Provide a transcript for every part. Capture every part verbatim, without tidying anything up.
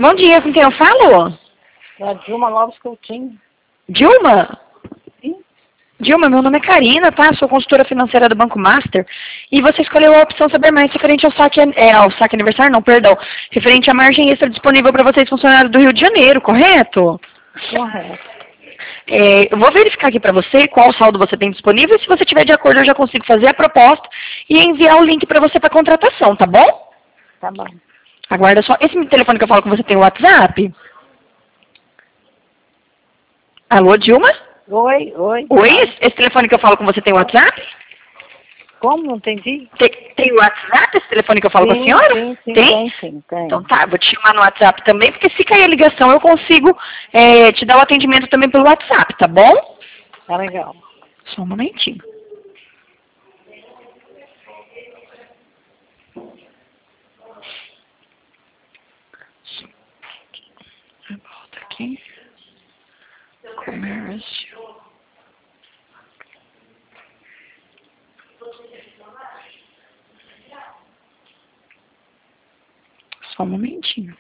Bom dia, com quem eu falo? É a Dilma Lopes Coutinho. Dilma? Sim. Dilma, meu nome é Karina, tá? Sou consultora financeira do Banco Master. E você escolheu a opção Saber Mais referente ao saque, é, ao saque aniversário, não, perdão. Referente à margem extra disponível para vocês funcionários do Rio de Janeiro, correto? Correto. É, eu vou verificar aqui para você qual saldo você tem disponível. Se você tiver de acordo, eu já consigo fazer a proposta e enviar o link para você para contratação, tá bom? Tá bom. Aguarda só. Esse telefone que eu falo com você tem o WhatsApp? Alô, Dilma? Oi, oi. Oi, esse, esse telefone que eu falo com você tem o WhatsApp? Como? Não entendi? Tem, tem o WhatsApp, esse telefone que eu falo sim, com a senhora? Sim, sim, tem? tem, sim, tem. Então tá, vou te chamar no WhatsApp também, porque se cair a ligação eu consigo é, te dar o atendimento também pelo WhatsApp, tá bom? Tá legal. Só um momentinho. Volta aqui. Comércio. Só um momentinho.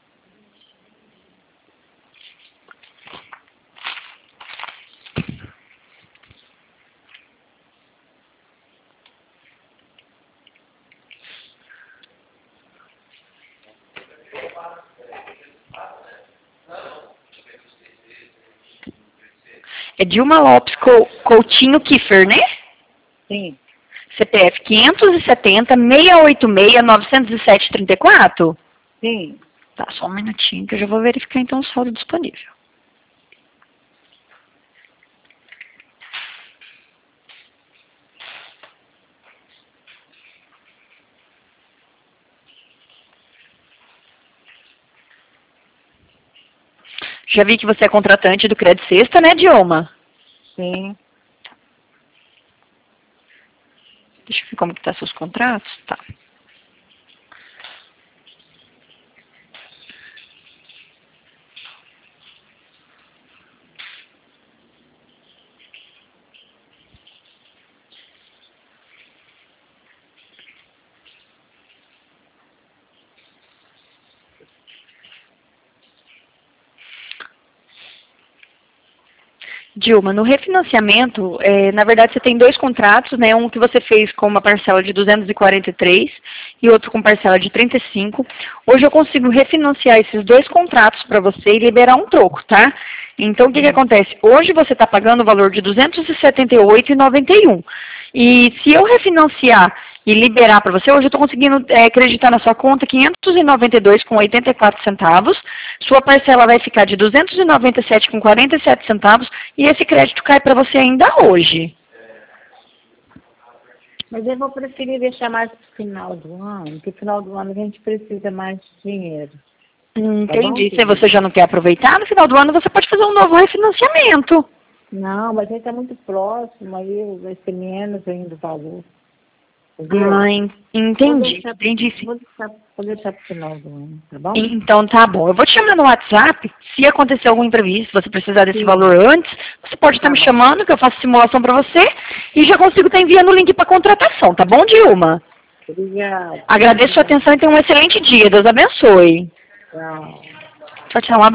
É Dilma Lopes Coutinho Kiffer, né? Sim. C P F quinhentos e setenta, seiscentos e oitenta e seis, novecentos e sete, trinta e quatro? Sim. Tá, só um minutinho que eu já vou verificar então o saldo disponível. Já vi que você é contratante do Crédito Sexta, né, Dilma? Sim. Deixa eu ver como que tá seus contratos. Tá. Dilma, no refinanciamento, é, na verdade você tem dois contratos, né? Um que você fez com uma parcela de duzentos e quarenta e três e outro com parcela de trinta e cinco. Hoje eu consigo refinanciar esses dois contratos para você e liberar um troco, tá? Então o que, que acontece? Hoje você está pagando o valor de duzentos e setenta e oito reais e noventa e um centavos. E se eu refinanciar e liberar para você, hoje eu estou conseguindo é, acreditar na sua conta quinhentos e noventa e dois reais e oitenta e quatro centavos. Sua parcela vai ficar de duzentos e noventa e sete reais e quarenta e sete centavos e esse crédito cai para você ainda hoje. Mas eu vou preferir deixar mais para o final do ano, porque no final do ano a gente precisa mais de dinheiro. Entendi. Tá, se você já não quer aproveitar, no final do ano você pode fazer um novo refinanciamento. Não, mas a gente está muito próximo, aí vai ser menos ainda o valor. Ah, entendi. Vou deixar, entendi sim. Vou deixar, vou deixar para o final do ano, tá bom? Então tá bom. Eu vou te chamar no WhatsApp. Se acontecer algum imprevisto, você precisar desse Sim. valor antes, você pode estar Tá me bom. chamando, que eu faço simulação para você e já consigo estar enviando o link para contratação, tá bom, Dilma? Obrigada. Agradeço a sua atenção e tenha um excelente dia. Deus abençoe. Tchau. Tchau, tchau. Um abraço.